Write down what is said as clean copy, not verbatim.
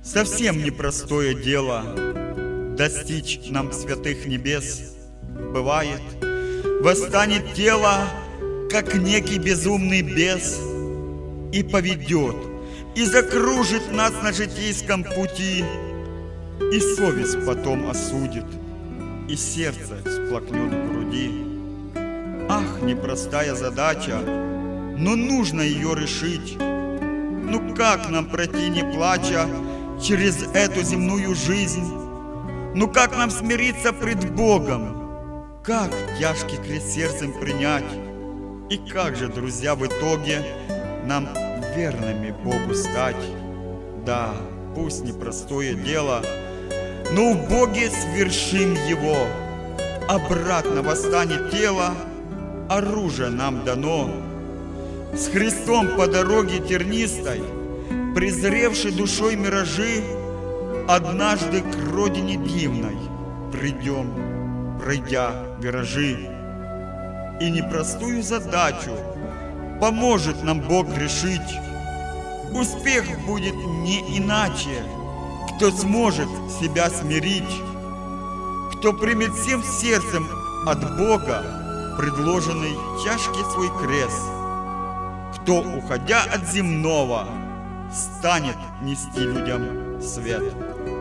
Совсем непростое дело достичь нам святых небес. Бывает, восстанет тело, как некий безумный бес, и поведет, и закружит нас на житейском пути, и совесть потом осудит, и сердце всплакнет в груди. Ах, непростая задача, но нужно ее решить. Ну как нам пройти, не плача, через эту земную жизнь? Ну как нам смириться пред Богом? Как тяжкий крест сердцем принять? И как же, друзья, в итоге нам верными Богу стать? Да, пусть непростое дело, но в Боге свершим его. Обратно восстанет тело, оружие нам дано. С Христом по дороге тернистой, презревший душой миражи, однажды к родине дивной придем, пройдя виражи. И непростую задачу поможет нам Бог решить. Успех будет не иначе, кто сможет себя смирить, кто примет всем сердцем от Бога предложенный тяжкий свой крест, кто, уходя от земного, станет нести людям свет.